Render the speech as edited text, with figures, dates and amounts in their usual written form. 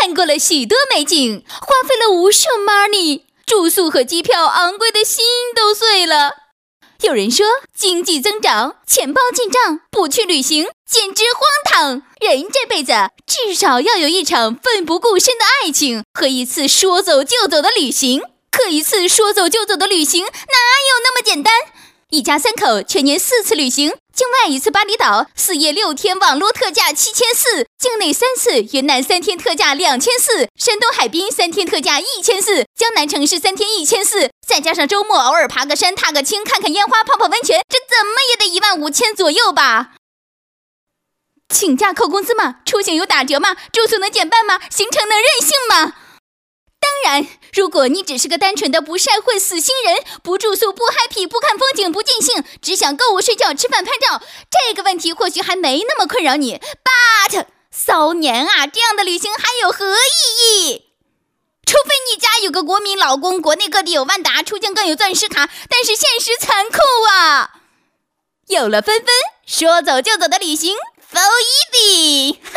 看过了许多美景，花费了无数 money， 住宿和机票昂贵的心都碎了。有人说经济增长，钱包进账，不去旅行简直荒唐。人这辈子至少要有一场奋不顾身的爱情和一次说走就走的旅行。可一次说走就走的旅行哪有那么简单？一家3口全年4次旅行，境外1次巴厘岛，4夜6天网络特价7400，境内3次，云南3天特价2400，山东海滨3天特价1400，江南城市3天1400，再加上周末偶尔爬个山踏个青看看烟花泡泡温泉，这怎么也得15000左右吧。请假扣工资吗？出行有打折吗？住宿能减半吗？行程能任性吗？当然，如果你只是个单纯的不晒混死星人，不住宿不 happy 不看风景不尽兴，只想购物睡觉吃饭拍照，这个问题或许还没那么困扰你。But 骚年啊，这样的旅行还有何意义？除非你家有个国民老公，国内各地有万达，出境更有钻石卡，但是现实残酷啊！有了纷纷说走就走的旅行 ，so easy。